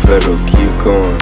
pedal, keep going.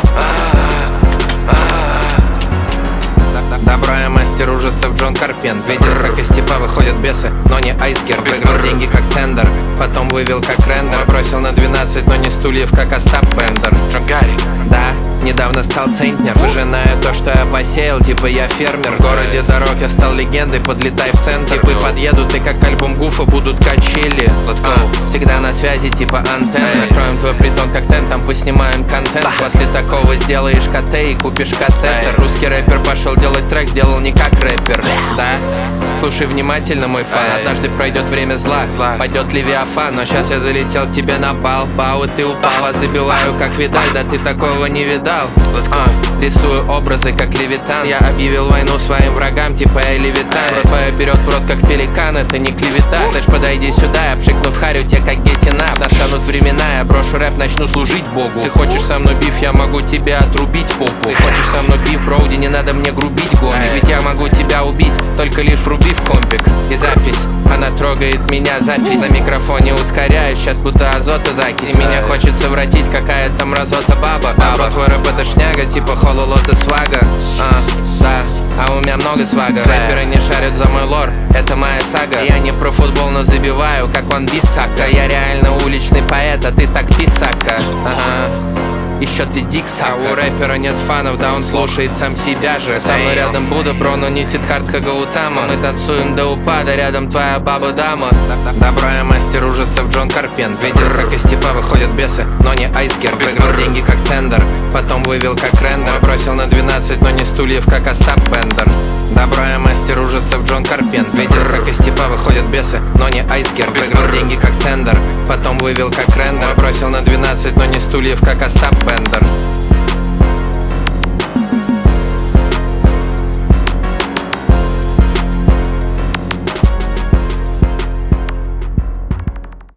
Добро, я мастер ужасов Джон Карпент. Видел, как из типа выходят бесы, но не айсгер. Выиграл деньги как тендер, потом вывел как рендер. Бросил на 12, но не стульев, как Остап Бендер. Джон Гарри. Да, недавно стал центнер. Пожиная то, что я посеял, типа я фермер. В городе дорог я стал легендой, подлетай в центр. Типы подъедут и как альбом Гуфа будут качели. Let's go. Всегда на связи, типа антенна. Накроем твой притон как тент, там поснимаем контент. После такого сделаешь КТ и купишь катетер. Русский рэпер пошел делать трек, сделал не как рэпер. Да? Слушай внимательно, мой фан. Однажды пройдет время зла, пойдет Левиафан. Но сейчас я залетел к тебе на бал. Бау, ты упал, забиваю как Видаль. Да ты такого не видал. Рисую образы как Левитан. Я объявил войну своим врагам, типа я Левитан. Рот твоя берет в рот как пеликан, это не клевета. Слышь, подойди сюда, я пшикну в харю те как гетина. Настанут времена, я брошу рэп, начну служить Богу. Ты хочешь со мной биф, я могу тебя отрубить попу. Ты хочешь со мной биф, броуди, не надо мне грубить гомик. Ведь я могу тебя убить, только лишь врубив компик. И запись, она трогает меня, запись. На микрофоне ускоряюсь, сейчас будто азота закись. И меня хочет совратить какая-то мразота баба. Баба, твой рэп это шняга, типа хололота свага. Да, а у меня много свага. Рэперы не шарят за мой лор, это моя сага. Я не про футбол, но забиваю, как Ван Бисака. Я реально уличный поэт, а ты так писака. Еще ты диксака. А у рэпера нет фанов, да он слушает сам себя же. Со мной рядом Будда, бро, но не Сиддхартха Гаутама. Мы танцуем до упада, рядом твоя баба-дама. Добро, я мастер ужасов Джон Карпент. Видел, как из типа выходят бесы, но не айсгер. Выиграл деньги как тендер, потом вывел как рендер. Бросил на 12, но не стульев, как Остап Бендер. Добро, я мастер ужасов Джон Карпент. Видел, как из типа выходят бесы, но не айсгер. Выиграл деньги как тендер, потом вывел как рендер. Бросил на 12, но не стульев, как Остап Бендер.